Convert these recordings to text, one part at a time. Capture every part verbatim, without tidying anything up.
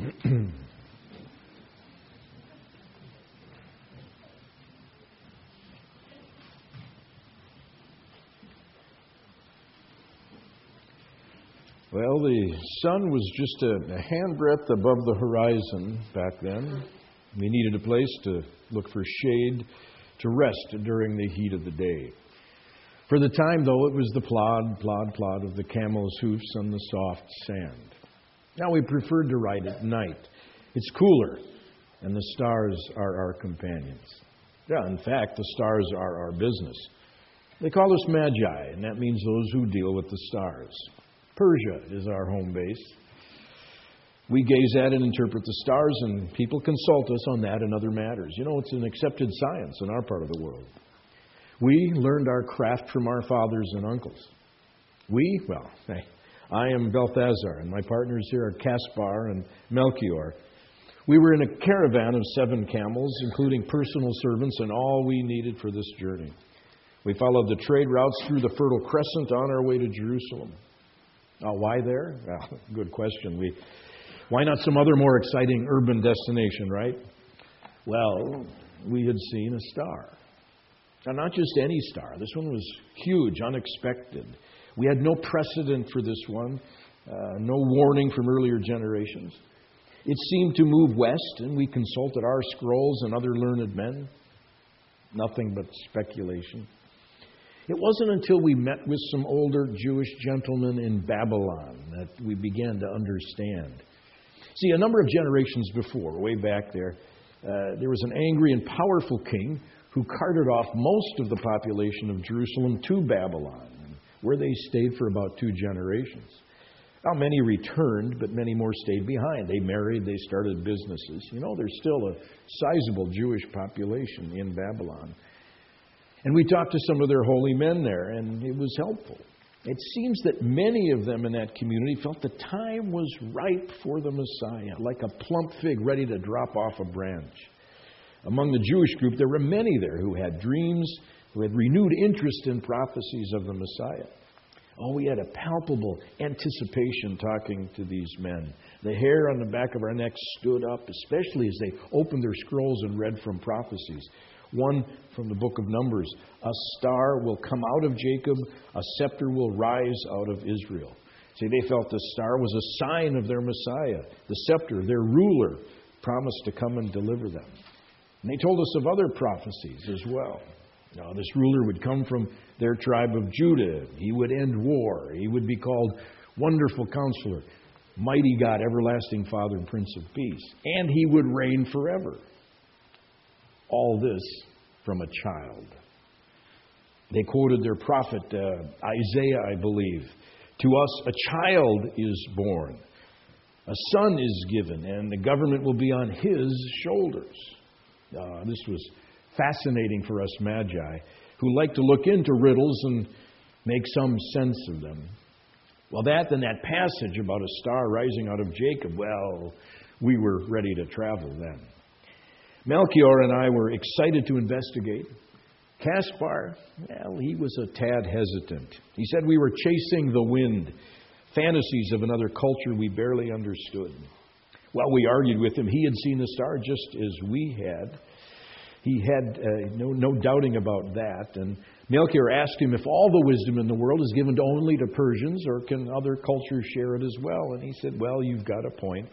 Well, the sun was just a, a handbreadth above the horizon back then. We needed a place to look for shade, to rest during the heat of the day. For the time, though, it was the plod, plod, plod of the camel's hoofs on the soft sand. Now we preferred to ride at night. It's cooler, and the stars are our companions. Yeah, in fact, the stars are our business. They call us magi, and that means those who deal with the stars. Persia is our home base. We gaze at and interpret the stars, and people consult us on that and other matters. You know, it's an accepted science in our part of the world. We learned our craft from our fathers and uncles. We, well, hey, I am Balthazar, and my partners here are Caspar and Melchior. We were in a caravan of seven camels, including personal servants, and all we needed for this journey. We followed the trade routes through the Fertile Crescent on our way to Jerusalem. Uh, why there? Well, good question. We, why not some other more exciting urban destination, right? Well, we had seen a star. Now, not just any star. This one was huge, unexpected. We had no precedent for this one, uh, no warning from earlier generations. It seemed to move west, and we consulted our scrolls and other learned men. Nothing but speculation. It wasn't until we met with some older Jewish gentlemen in Babylon that we began to understand. See, a number of generations before, way back there, uh, there was an angry and powerful king who carted off most of the population of Jerusalem to Babylon, where they stayed for about two generations. Now, many returned, but many more stayed behind. They married, they started businesses. You know, there's still a sizable Jewish population in Babylon. And we talked to some of their holy men there, and it was helpful. It seems that many of them in that community felt the time was ripe for the Messiah, like a plump fig ready to drop off a branch. Among the Jewish group, there were many there who had dreams, who had renewed interest in prophecies of the Messiah. Oh, we had a palpable anticipation talking to these men. The hair on the back of our necks stood up, especially as they opened their scrolls and read from prophecies. One from the book of Numbers, a star will come out of Jacob, a scepter will rise out of Israel. See, they felt the star was a sign of their Messiah. The scepter, their ruler, promised to come and deliver them. And they told us of other prophecies as well. Now, this ruler would come from their tribe of Judah. He would end war. He would be called Wonderful Counselor, Mighty God, Everlasting Father, and Prince of Peace. And he would reign forever. All this from a child. They quoted their prophet, uh, Isaiah, I believe. To us a child is born. A son is given, and the government will be on his shoulders. Uh, this was fascinating for us magi, who like to look into riddles and make some sense of them. Well, that and that passage about a star rising out of Jacob, well, we were ready to travel then. Melchior and I were excited to investigate. Caspar, well, he was a tad hesitant. He said we were chasing the wind, fantasies of another culture we barely understood. Well, we argued with him. He had seen the star just as we had. He had uh, no, no doubting about that. And Melchior asked him if all the wisdom in the world is given only to Persians, or can other cultures share it as well? And he said, well, you've got a point.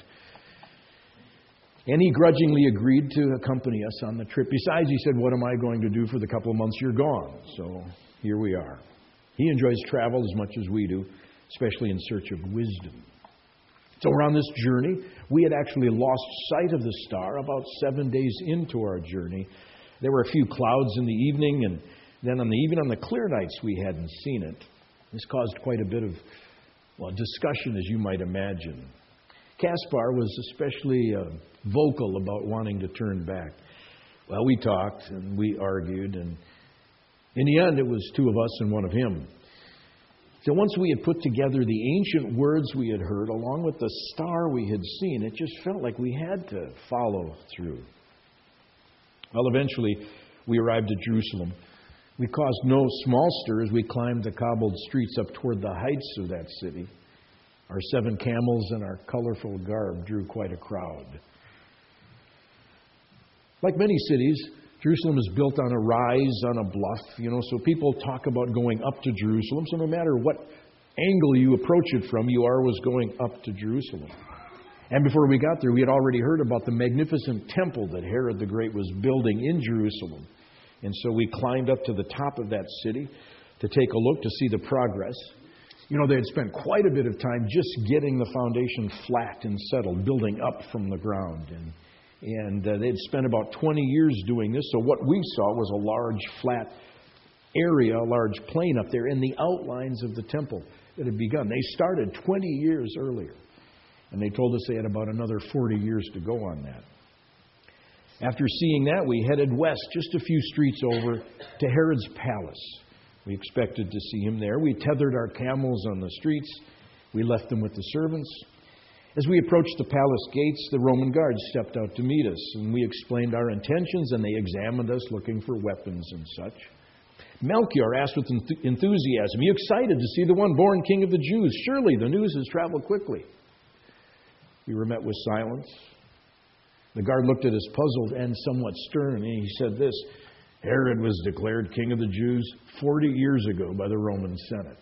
And he grudgingly agreed to accompany us on the trip. Besides, he said, what am I going to do for the couple of months you're gone? So here we are. He enjoys travel as much as we do, especially in search of wisdom. So we're on this journey. We had actually lost sight of the star about seven days into our journey. There were a few clouds in the evening, and then on the even on the clear nights we hadn't seen it. This caused quite a bit of, well, discussion, as you might imagine. Caspar was especially uh, vocal about wanting to turn back. Well, we talked and we argued, and in the end it was two of us and one of him. So once we had put together the ancient words we had heard, along with the star we had seen, it just felt like we had to follow through. Well, eventually we arrived at Jerusalem. We caused no small stir as we climbed the cobbled streets up toward the heights of that city. Our seven camels and our colorful garb drew quite a crowd. Like many cities, Jerusalem is built on a rise, on a bluff, you know, so people talk about going up to Jerusalem. So no matter what angle you approach it from, you are always going up to Jerusalem. And before we got there, we had already heard about the magnificent temple that Herod the Great was building in Jerusalem. And so we climbed up to the top of that city to take a look to see the progress. You know, they had spent quite a bit of time just getting the foundation flat and settled, building up from the ground. And And uh, they'd spent about twenty years doing this. So what we saw was a large flat area, a large plain up there, and the outlines of the temple that had begun. They started twenty years earlier. And they told us they had about another forty years to go on that. After seeing that, we headed west just a few streets over to Herod's palace. We expected to see him there. We tethered our camels on the streets. We left them with the servants. As we approached the palace gates, the Roman guards stepped out to meet us, and we explained our intentions, and they examined us looking for weapons and such. Melchior asked with enthusiasm, "Are you excited to see the one born King of the Jews? Surely the news has traveled quickly." We were met with silence. The guard looked at us puzzled and somewhat stern, and he said this: "Herod was declared King of the Jews forty years ago by the Roman Senate."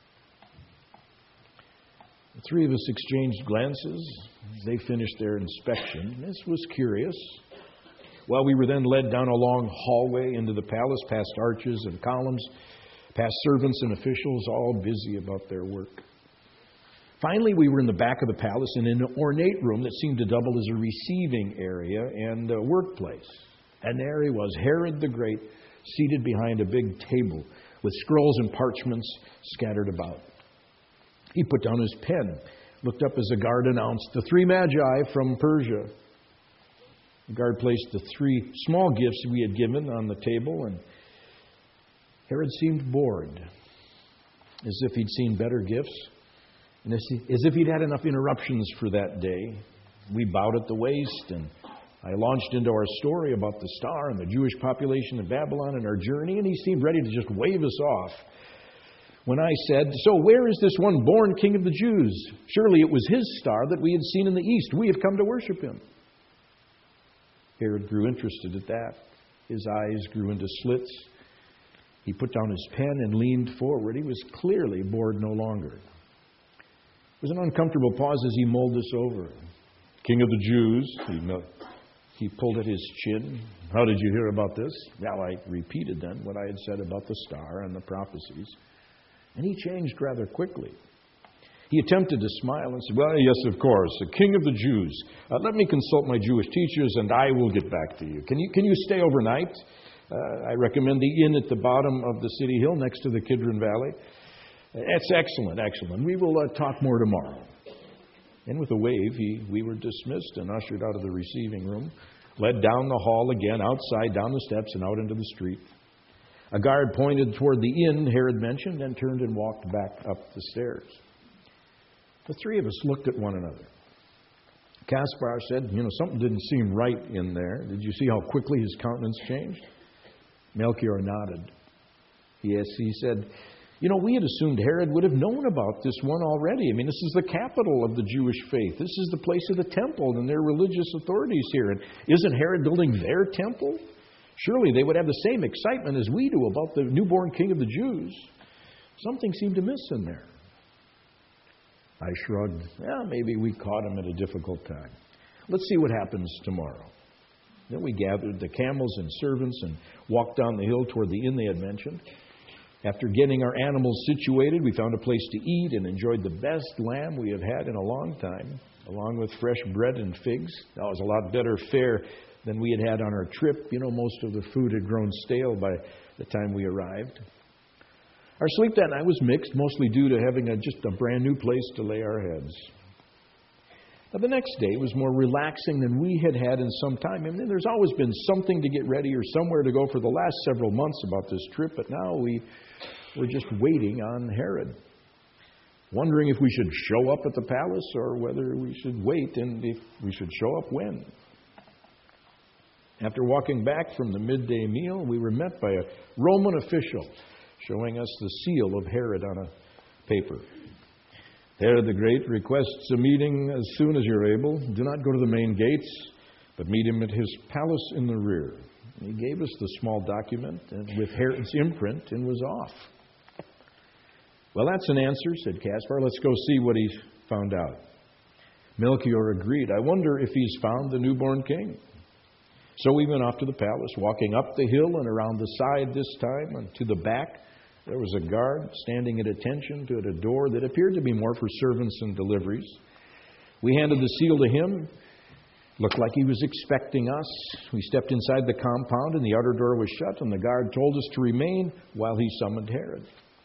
The three of us exchanged glances as they finished their inspection. This was curious. Well, we were then led down a long hallway into the palace, past arches and columns, past servants and officials, all busy about their work. Finally, we were in the back of the palace in an ornate room that seemed to double as a receiving area and a workplace. And there he was, Herod the Great, seated behind a big table with scrolls and parchments scattered about. He put down his pen, looked up as the guard announced, "The three magi from Persia." The guard placed the three small gifts we had given on the table, and Herod seemed bored, as if he'd seen better gifts, and as if he'd had enough interruptions for that day. We bowed at the waist, and I launched into our story about the star and the Jewish population of Babylon and our journey, and he seemed ready to just wave us off. When I said, "So where is this one born King of the Jews? Surely it was his star that we had seen in the east. We have come to worship him." Herod grew interested at that. His eyes grew into slits. He put down his pen and leaned forward. He was clearly bored no longer. It was an uncomfortable pause as he mulled us over. "King of the Jews," he, he pulled at his chin. "How did you hear about this?" Well, I repeated then what I had said about the star and the prophecies. And he changed rather quickly. He attempted to smile and said, "Well, yes, of course, the King of the Jews. Uh, let me consult my Jewish teachers, and I will get back to you. Can you, can you stay overnight? Uh, I recommend the inn at the bottom of the city hill next to the Kidron Valley. Uh, that's excellent, excellent. We will uh, talk more tomorrow." And with a wave, he, we were dismissed and ushered out of the receiving room, led down the hall again, outside, down the steps, and out into the street. A guard pointed toward the inn Herod mentioned and turned and walked back up the stairs. The three of us looked at one another. Caspar said, "You know, something didn't seem right in there. Did you see how quickly his countenance changed?" Melchior nodded. Yes, he said, "You know, we had assumed Herod would have known about this one already. I mean, this is the capital of the Jewish faith. This is the place of the temple and their religious authorities here. And isn't Herod building their temple? Surely they would have the same excitement as we do about the newborn King of the Jews." Something seemed to miss in there. I shrugged. Well, maybe we caught him at a difficult time. Let's see what happens tomorrow. Then we gathered the camels and servants and walked down the hill toward the inn they had mentioned. After getting our animals situated, we found a place to eat and enjoyed the best lamb we have had in a long time, along with fresh bread and figs. That was a lot better fare than we had had on our trip. You know, most of the food had grown stale by the time we arrived. Our sleep that night was mixed, mostly due to having a, just a brand new place to lay our heads. Now, the next day was more relaxing than we had had in some time. I mean, there's always been something to get ready or somewhere to go for the last several months about this trip, but now we were just waiting on Herod, wondering if we should show up at the palace or whether we should wait, and if we should show up when. After walking back from the midday meal, we were met by a Roman official showing us the seal of Herod on a paper. Herod the Great requests a meeting as soon as you're able. Do not go to the main gates, but meet him at his palace in the rear. He gave us the small document and with Herod's imprint and was off. Well, that's an answer, said Caspar. Let's go see what he's found out. Melchior agreed. I wonder if he's found the newborn king. So we went off to the palace, walking up the hill and around the side this time, and to the back there was a guard standing at attention to a door that appeared to be more for servants and deliveries. We handed the seal to him. Looked like he was expecting us. We stepped inside the compound and the outer door was shut, and the guard told us to remain while he summoned Herod.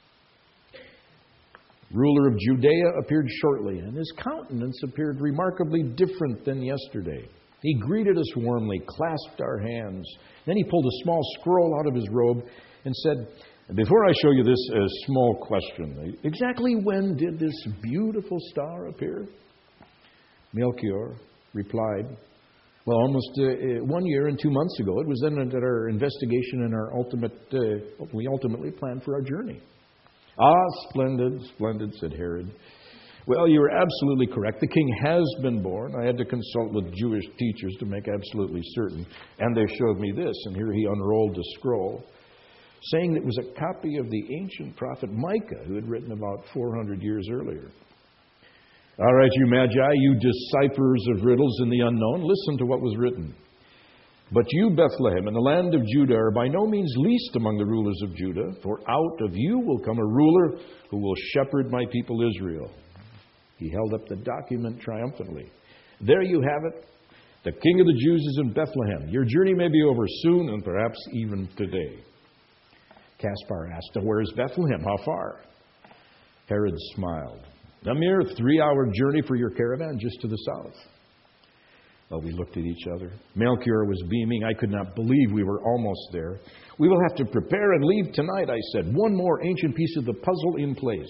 Ruler of Judea appeared shortly, and his countenance appeared remarkably different than yesterday. He greeted us warmly, clasped our hands. Then he pulled a small scroll out of his robe and said, before I show you this uh, small question, exactly when did this beautiful star appear? Melchior replied, well, almost uh, one year and two months ago. It was then that our investigation and our ultimate, uh, we ultimately planned for our journey. Ah, splendid, splendid, said Herod. Well, you are absolutely correct. The king has been born. I had to consult with Jewish teachers to make absolutely certain. And they showed me this, and here he unrolled a scroll, saying it was a copy of the ancient prophet Micah, who had written about four hundred years earlier. All right, you magi, you decipherers of riddles in the unknown, listen to what was written. But you, Bethlehem, in the land of Judah, are by no means least among the rulers of Judah, for out of you will come a ruler who will shepherd my people Israel. He held up the document triumphantly. There you have it. The King of the Jews is in Bethlehem. Your journey may be over soon, and perhaps even today. Caspar asked, where is Bethlehem? How far? Herod smiled. A mere three-hour journey for your caravan, just to the south. Well, we looked at each other. Melchior was beaming. I could not believe we were almost there. We will have to prepare and leave tonight, I said. One more ancient piece of the puzzle in place.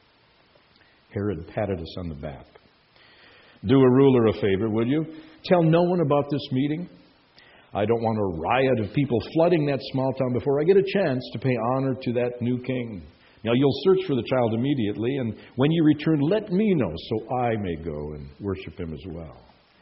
Herod patted us on the back. Do a ruler a favor, will you? Tell no one about this meeting. I don't want a riot of people flooding that small town before I get a chance to pay honor to that new king. Now, you'll search for the child immediately, and when you return, let me know so I may go and worship him as well.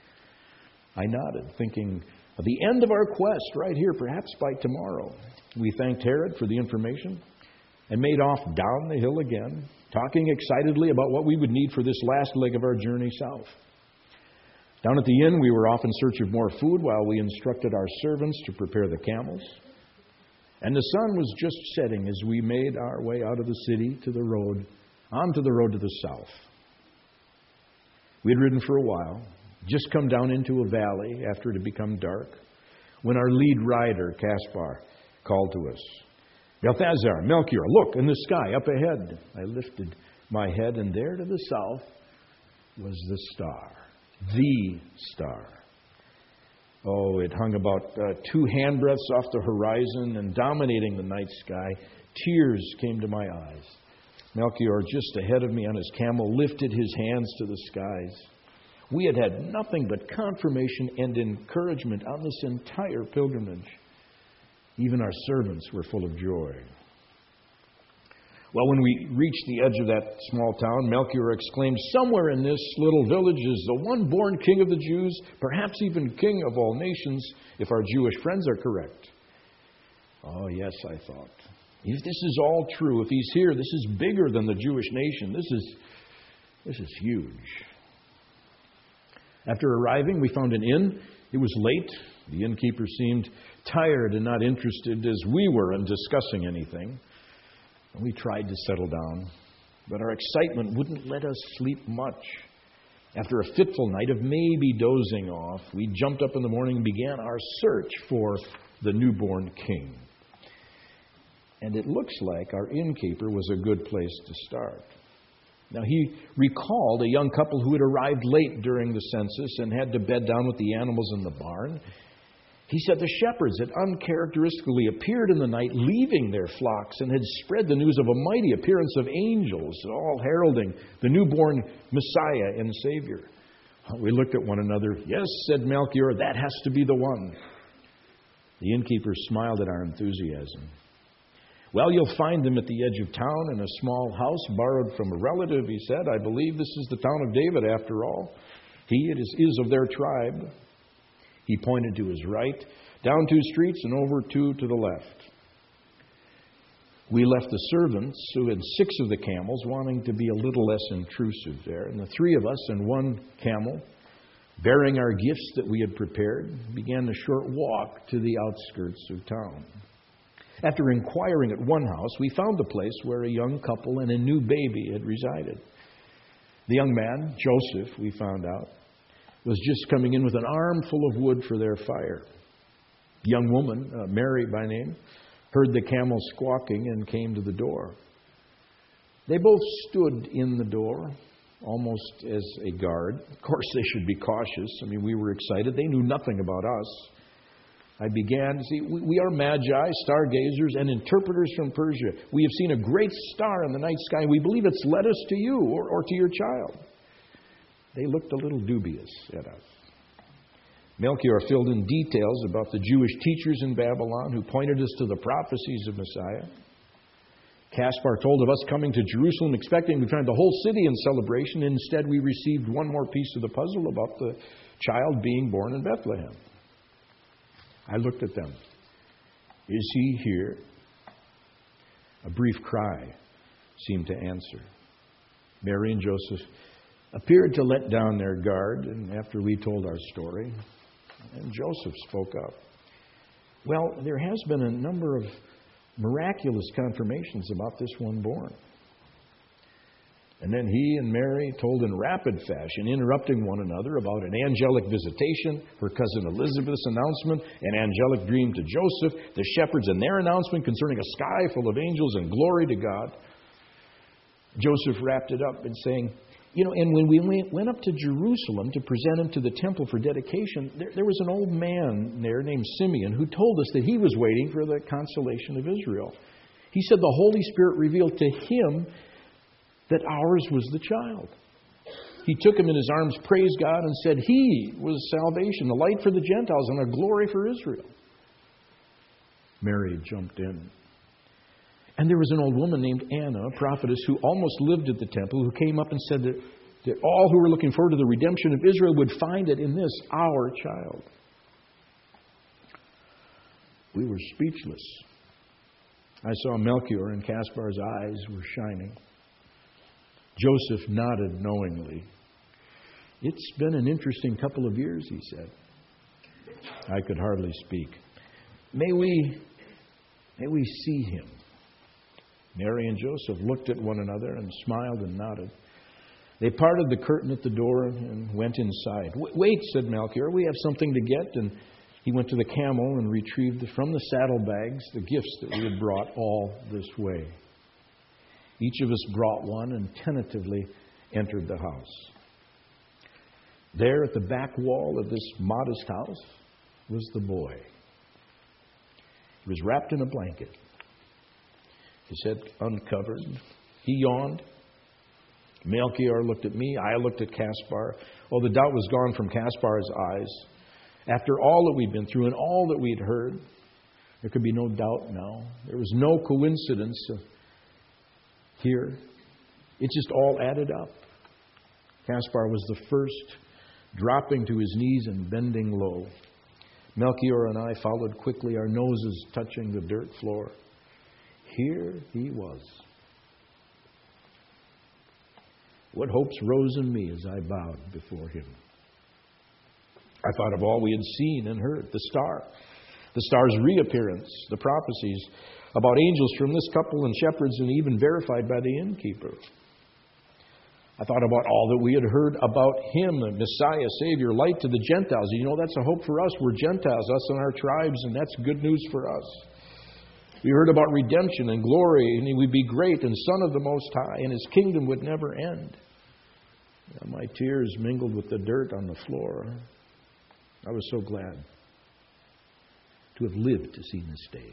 I nodded, thinking of the end of our quest right here, perhaps by tomorrow. We thanked Herod for the information and made off down the hill again, talking excitedly about what we would need for this last leg of our journey south. Down at the inn, we were off in search of more food while we instructed our servants to prepare the camels. And the sun was just setting as we made our way out of the city to the road, onto the road to the south. We had ridden for a while, just come down into a valley after it had become dark, when our lead rider, Caspar, called to us. Balthazar, Melchior, look in the sky up ahead. I lifted my head, and there to the south was the star, the star. Oh, it hung about uh, two handbreadths off the horizon and dominating the night sky. Tears came to my eyes. Melchior, just ahead of me on his camel, lifted his hands to the skies. We had had nothing but confirmation and encouragement on this entire pilgrimage. Even our servants were full of joy. Well, when we reached the edge of that small town, Melchior exclaimed, somewhere in this little village is the one born king of the Jews, perhaps even king of all nations, if our Jewish friends are correct. Oh, yes, I thought. If this is all true, if he's here, this is bigger than the Jewish nation. This is, this is huge. After arriving, we found an inn. It was late. The innkeeper seemed tired and not interested, as we were, in discussing anything. We tried to settle down, but our excitement wouldn't let us sleep much. After a fitful night of maybe dozing off, we jumped up in the morning and began our search for the newborn king. And it looks like our innkeeper was a good place to start. Now, he recalled a young couple who had arrived late during the census and had to bed down with the animals in the barn. He said the shepherds had uncharacteristically appeared in the night, leaving their flocks, and had spread the news of a mighty appearance of angels, all heralding the newborn Messiah and Savior. We looked at one another. Yes, said Melchior, that has to be the one. The innkeeper smiled at our enthusiasm. Well, you'll find them at the edge of town in a small house borrowed from a relative, he said. I believe this is the town of David after all. He it is, is of their tribe. He pointed to his right, down two streets and over two to the left. We left the servants, who had six of the camels, wanting to be a little less intrusive there. And the three of us and one camel, bearing our gifts that we had prepared, began the short walk to the outskirts of town. After inquiring at one house, we found the place where a young couple and a new baby had resided. The young man, Joseph, we found out, was just coming in with an armful of wood for their fire. The young woman, uh, Mary by name, heard the camel squawking and came to the door. They both stood in the door, almost as a guard. Of course, they should be cautious. I mean, we were excited. They knew nothing about us. I began, see, we, we are magi, stargazers, and interpreters from Persia. We have seen a great star in the night sky, and we believe it's led us to you or, or to your child. They looked a little dubious at us. Melchior filled in details about the Jewish teachers in Babylon who pointed us to the prophecies of Messiah. Caspar told of us coming to Jerusalem expecting to find the whole city in celebration. Instead, we received one more piece of the puzzle about the child being born in Bethlehem. I looked at them. Is he here? A brief cry seemed to answer. Mary and Joseph appeared to let down their guard, and after we told our story, and Joseph spoke up. Well, there has been a number of miraculous confirmations about this one born. And then he and Mary told in rapid fashion, interrupting one another, about an angelic visitation, her cousin Elizabeth's announcement, an angelic dream to Joseph, the shepherds and their announcement concerning a sky full of angels and glory to God. Joseph wrapped it up in saying, you know, and when we went, went up to Jerusalem to present him to the temple for dedication, there, there was an old man there named Simeon who told us that he was waiting for the consolation of Israel. He said the Holy Spirit revealed to him that ours was the child. He took him in his arms, praised God, and said he was salvation, the light for the Gentiles, and a glory for Israel. Mary jumped in. And there was an old woman named Anna, a prophetess, who almost lived at the temple, who came up and said that, that all who were looking forward to the redemption of Israel would find it in this, our child. We were speechless. I saw Melchior and Caspar's eyes were shining. Joseph nodded knowingly. It's been an interesting couple of years, he said. I could hardly speak. May we, may we see him. Mary and Joseph looked at one another and smiled and nodded. They parted the curtain at the door and went inside. Wait, said Melchior, we have something to get. And he went to the camel and retrieved from the saddlebags the gifts that we had brought all this way. Each of us brought one and tentatively entered the house. There at the back wall of this modest house was the boy. He was wrapped in a blanket. His head uncovered. He yawned. Melchior looked at me. I looked at Caspar. Oh, the doubt was gone from Caspar's eyes. After all that we'd been through and all that we'd heard, there could be no doubt now. There was no coincidence here. It just all added up. Caspar was the first, dropping to his knees and bending low. Melchior and I followed quickly, our noses touching the dirt floor. Here he was. What hopes rose in me as I bowed before him. I thought of all we had seen and heard, the star, the star's reappearance, the prophecies about angels from this couple and shepherds, and even verified by the innkeeper. I thought about all that we had heard about him, the Messiah, Savior, light to the Gentiles. You know, that's a hope for us. We're Gentiles, us and our tribes, and that's good news for us. We heard about redemption and glory, and he would be great and Son of the Most High, and his kingdom would never end. And my tears mingled with the dirt on the floor. I was so glad to have lived to see this day.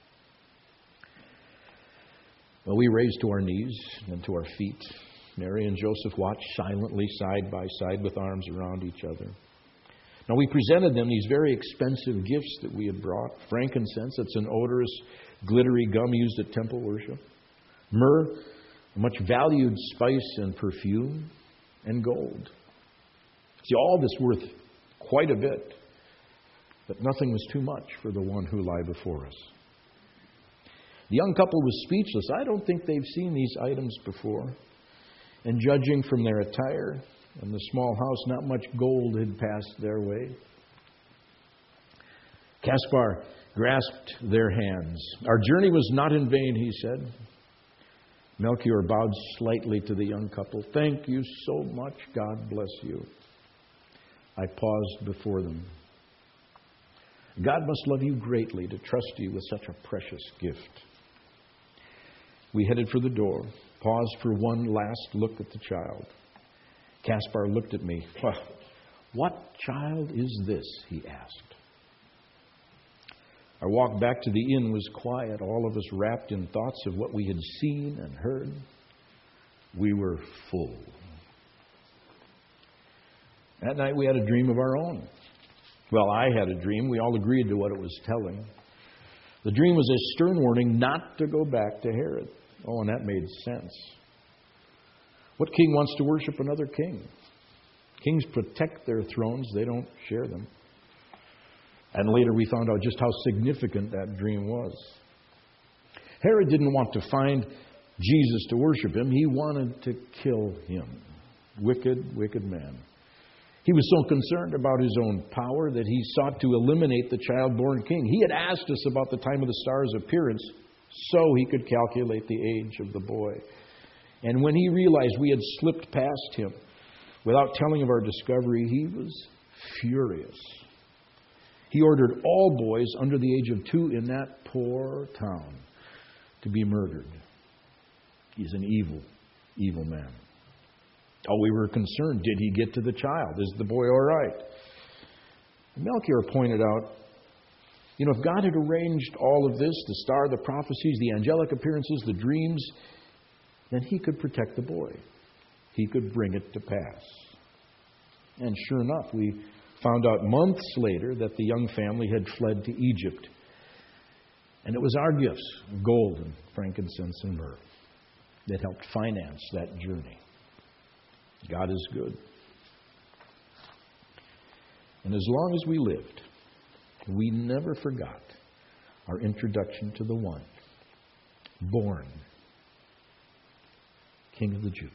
Well, we raised to our knees and to our feet. Mary and Joseph watched silently side by side with arms around each other. Now, we presented them these very expensive gifts that we had brought. Frankincense, that's an odorous, glittery gum used at temple worship. Myrrh, a much valued spice and perfume. And gold. See, all this worth quite a bit. But nothing was too much for the one who lay before us. The young couple was speechless. I don't think they've seen these items before. And judging from their attire and the small house, not much gold had passed their way. Caspar grasped their hands. Our journey was not in vain, he said. Melchior bowed slightly to the young couple. Thank you so much. God bless you. I paused before them. God must love you greatly to trust you with such a precious gift. We headed for the door, paused for one last look at the child. Caspar looked at me. What child is this? He asked. Our walk back to the inn was quiet, all of us wrapped in thoughts of what we had seen and heard. We were full. That night we had a dream of our own. Well, I had a dream. We all agreed to what it was telling. The dream was a stern warning not to go back to Herod. Oh, and that made sense. What king wants to worship another king? Kings protect their thrones. They don't share them. And later we found out just how significant that dream was. Herod didn't want to find Jesus to worship him. He wanted to kill him. Wicked, wicked man. He was so concerned about his own power that he sought to eliminate the child-born king. He had asked us about the time of the star's appearance so he could calculate the age of the boy. And when he realized we had slipped past him without telling of our discovery, he was furious. He ordered all boys under the age of two in that poor town to be murdered. He's an evil, evil man. Oh, we were concerned. Did he get to the child? Is the boy all right? Melchior pointed out, you know, if God had arranged all of this, the star, the prophecies, the angelic appearances, the dreams, then he could protect the boy. He could bring it to pass. And sure enough, we found out months later that the young family had fled to Egypt. And it was our gifts, gold and frankincense and myrrh, that helped finance that journey. God is good. And as long as we lived, we never forgot our introduction to the one born King of the Jews.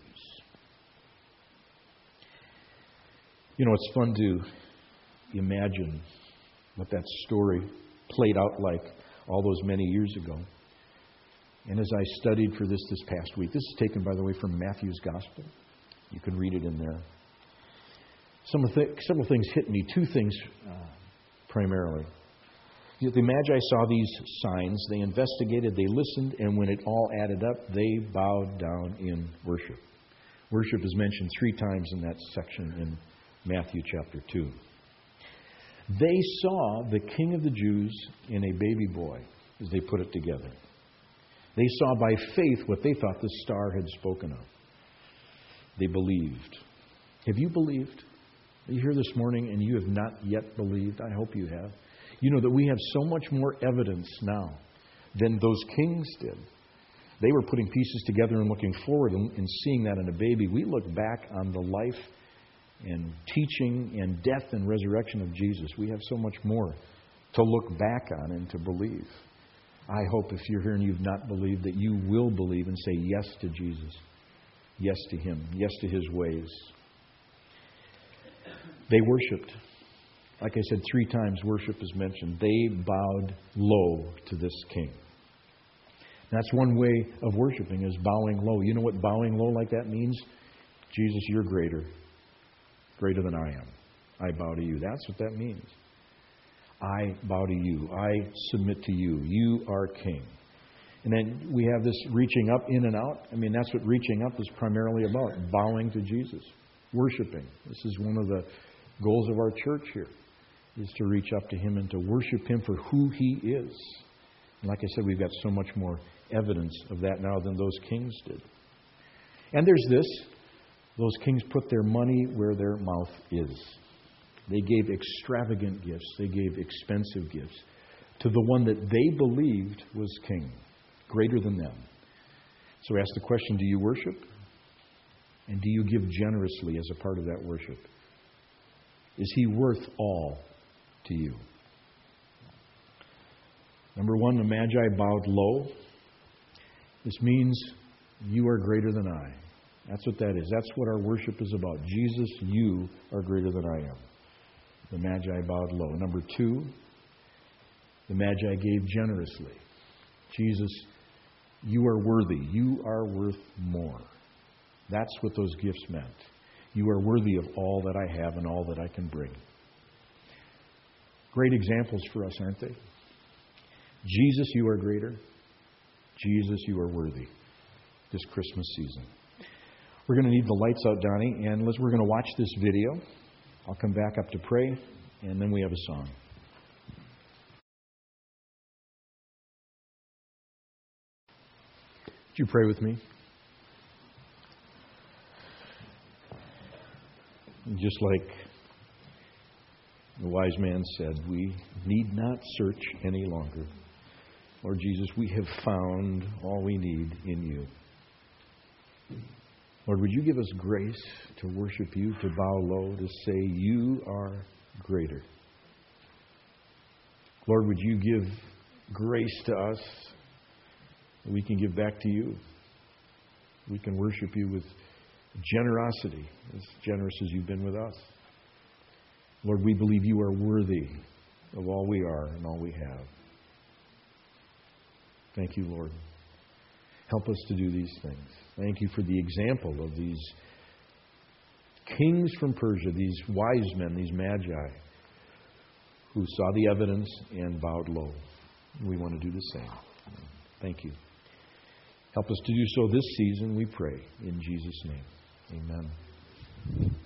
You know, it's fun to imagine what that story played out like all those many years ago. And as I studied for this this past week, this is taken, by the way, from Matthew's Gospel. You can read it in there. Some of the, several things hit me. Two things uh, primarily. The Magi saw these signs. They investigated. They listened. And when it all added up, they bowed down in worship. Worship is mentioned three times in that section in Matthew chapter two. They saw the King of the Jews in a baby boy as they put it together. They saw by faith what they thought the star had spoken of. They believed. Have you believed? Are you here this morning and you have not yet believed? I hope you have. You know that we have so much more evidence now than those kings did. They were putting pieces together and looking forward and, and seeing that in a baby. We look back on the life and teaching and death and resurrection of Jesus. We have so much more to look back on and to believe. I hope if you're here and you've not believed that you will believe and say yes to Jesus. Yes to Him. Yes to His ways. They worshipped. Like I said, three times worship is mentioned. They bowed low to this King. That's one way of worshiping, is bowing low. You know what bowing low like that means? Jesus, you're greater. Greater than I am. I bow to you. That's what that means. I bow to you. I submit to you. You are King. And then we have this reaching up, in and out. I mean, that's what reaching up is primarily about. Bowing to Jesus. Worshiping. This is one of the goals of our church here, is to reach up to Him and to worship Him for who He is. And like I said, we've got so much more evidence of that now than those kings did. And there's this. Those kings put their money where their mouth is. They gave extravagant gifts. They gave expensive gifts to the one that they believed was king, greater than them. So ask the question, do you worship? And do you give generously as a part of that worship? Is He worth all to you? Number one, the Magi bowed low. This means you are greater than I. That's what that is. That's what our worship is about. Jesus, you are greater than I am. The Magi bowed low. Number two, the Magi gave generously. Jesus, you are worthy. You are worth more. That's what those gifts meant. You are worthy of all that I have and all that I can bring. Great examples for us, aren't they? Jesus, you are greater. Jesus, you are worthy this Christmas season. We're going to need the lights out, Donnie, and let's, we're going to watch this video. I'll come back up to pray, and then we have a song. Would you pray with me? Just like the wise man said, we need not search any longer. Lord Jesus, we have found all we need in you. Lord, would you give us grace to worship you, to bow low, to say you are greater. Lord, would you give grace to us that we can give back to you. We can worship you with generosity, as generous as you've been with us. Lord, we believe you are worthy of all we are and all we have. Thank you, Lord. Help us to do these things. Thank you for the example of these kings from Persia, these wise men, these magi, who saw the evidence and bowed low. We want to do the same. Thank you. Help us to do so this season, we pray. In Jesus' name, amen.